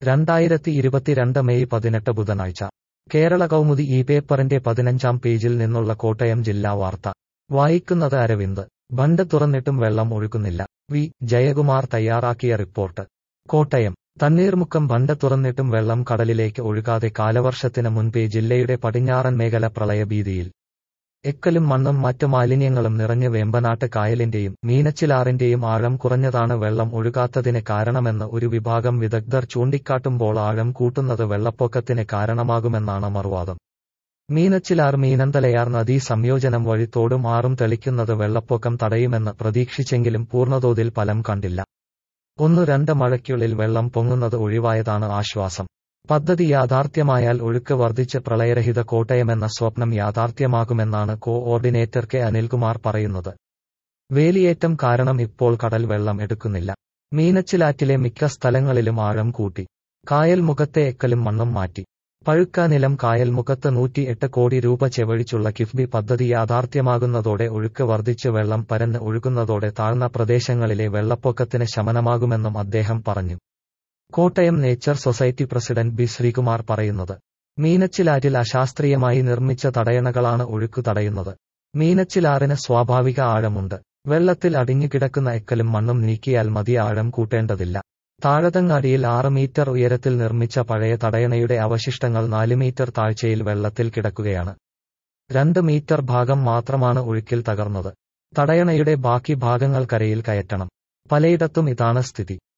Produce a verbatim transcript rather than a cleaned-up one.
രണ്ടായിരത്തി ഇരുപത്തിരണ്ട് മെയ് പതിനെട്ട് ബുധനാഴ്ച കേരള കൗമുദി ഈ പേപ്പറിന്റെ പതിനഞ്ചാം പേജിൽ നിന്നുള്ള കോട്ടയം ജില്ലാ വാർത്ത വായിക്കുന്നത് അരവിന്ദ്. ബണ്ട് തുറന്നിട്ടും വെള്ളം ഒഴുകുന്നില്ല. വി ജയകുമാർ തയ്യാറാക്കിയ റിപ്പോർട്ട്. കോട്ടയം. തണ്ണീർമുക്കം ബണ്ട് തുറന്നിട്ടും വെള്ളം കടലിലേക്ക് ഒഴുകാതെ കാലവർഷത്തിന് മുൻപേ ജില്ലയുടെ പടിഞ്ഞാറൻ മേഖല പ്രളയഭീതിയിൽ. എക്കലും മണ്ണും മറ്റ് മാലിന്യങ്ങളും നിറഞ്ഞ് വേമ്പനാട്ട് കായലിന്റെയും മീനച്ചിലാറിന്റെയും ആഴം കുറഞ്ഞതാണ് വെള്ളം ഒഴുകാത്തതിന് കാരണമെന്ന് ഒരു വിഭാഗം വിദഗ്ധർ ചൂണ്ടിക്കാട്ടുമ്പോൾ ആഴം കൂട്ടുന്നത് വെള്ളപ്പൊക്കത്തിന് കാരണമാകുമെന്നാണ് മറുവാദം. മീനച്ചിലാർ മീനന്തലയാർ നദീ സംയോജനം വഴി തോടും ആറും തെളിക്കുന്നത് വെള്ളപ്പൊക്കം തടയുമെന്ന് പ്രതീക്ഷിച്ചെങ്കിലും പൂർണ്ണതോതിൽ ഫലം കണ്ടില്ല. ഒന്നു രണ്ട് മഴയ്ക്കുള്ളിൽ വെള്ളം പൊങ്ങുന്നത് ഒഴിവായതാണ് ആശ്വാസം. പദ്ധതി യാഥാർത്ഥ്യമായാൽ ഒഴുക്ക് വർദ്ധിച്ച് പ്രളയരഹിത കോട്ടയമെന്ന സ്വപ്നം യാഥാർത്ഥ്യമാകുമെന്നാണ് കോ-ഓർഡിനേറ്റർ കെ അനിൽകുമാർ പറയുന്നത്. വേലിയേറ്റം കാരണം ഇപ്പോൾ കടൽ വെള്ളം എടുക്കുന്നില്ല. മീനച്ചിലാറ്റിലെ മിക്ക സ്ഥലങ്ങളിലും ആഴം കൂട്ടി. കായൽ മുഖത്തെ എക്കലും മണ്ണും മാറ്റി. പഴുക്കാനിലം കായൽ മുഖത്ത് നൂറ്റി എട്ട് കോടി രൂപ ചെലവഴിച്ചുള്ള കിഫ്ബി പദ്ധതി യാഥാർത്ഥ്യമാകുന്നതോടെ ഒഴുക്ക് വർദ്ധിച്ച് വെള്ളം പരന്ന് ഒഴുകുന്നതോടെ താഴ്ന്ന പ്രദേശങ്ങളിലെ വെള്ളപ്പൊക്കത്തിന് ശമനമാകുമെന്നും അദ്ദേഹം പറഞ്ഞു. Kottayam nature society president B Sreekumar പറയുന്നത്. മീനച്ചിലാറ്റിൽ അശാസ്ത്രീയമായി നിർമ്മിച്ച തടയണകളാണ് ഒഴുക്കു തടയുന്നത്. മീനച്ചിലാറിന് സ്വാഭാവിക ആഴമുണ്ട്. വെള്ളത്തിൽ അടിഞ്ഞുകിടക്കുന്ന എക്കലും മണ്ണും നീക്കിയാൽ മതി, ആഴം കൂട്ടേണ്ടതില്ല. താഴതങ്ങാടിയിൽ ആറ് മീറ്റർ ഉയരത്തിൽ നിർമ്മിച്ച പഴയ തടയണയുടെ അവശിഷ്ടങ്ങൾ നാല് മീറ്റർ താഴ്ചയിൽ വെള്ളത്തിൽ കിടക്കുകയാണ്. രണ്ട് മീറ്റർ ഭാഗം മാത്രമാണ് ഒഴുക്കിൽ തകർന്നത്. തടയണയുടെ ബാക്കി ഭാഗങ്ങൾ കരയിൽ കയറ്റണം. പലയിടത്തും ഇതാണ് സ്ഥിതി.